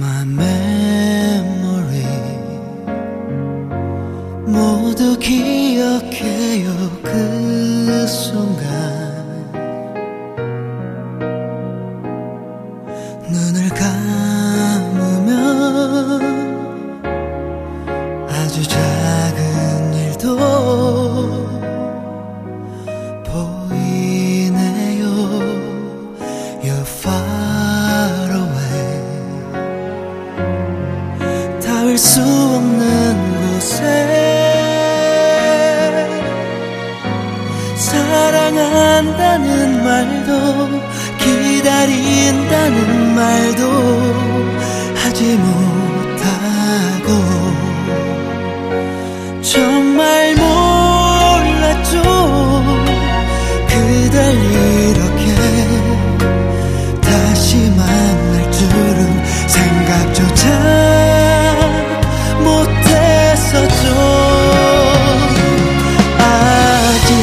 My memory 모두 기억해요. 그 순간 눈을 감으면 아주 작은 일도 보이네요. You're far away. 닿을 수 없는 곳에 사랑한다는 말도 기다린다는 말도 하지 못하고 정말 몰랐죠. 그댈 이렇게 다시 만날 줄은 생각조차 못했었죠. 아직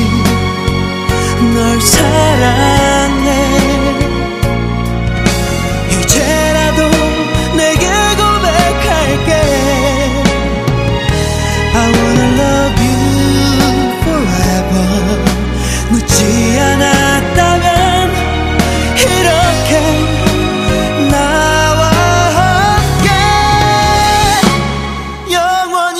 널 사랑해. 이제라도 내게 고백할게. I wanna love you forever. 늦지 않았다면 이렇게 나와 함께 영원히.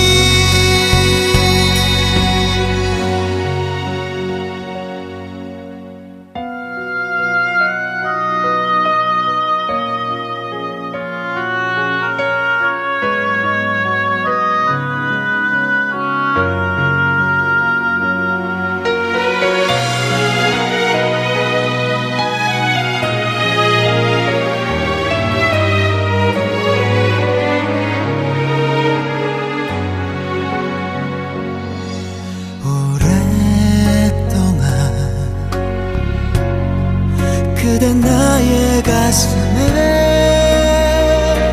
그댄 나의 가슴에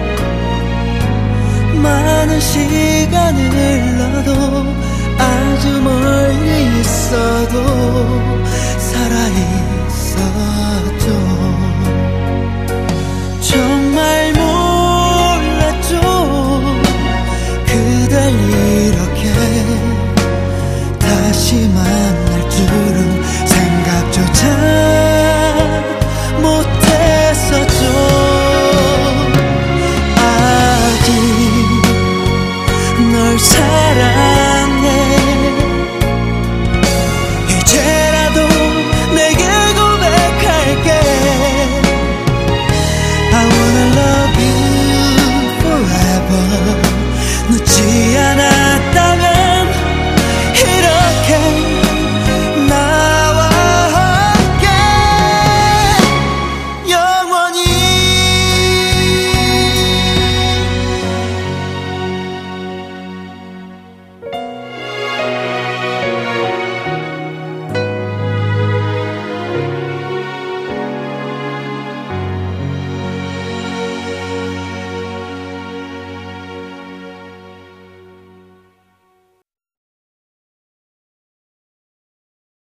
많은 시간을 흘러도 아주 멀리 있어도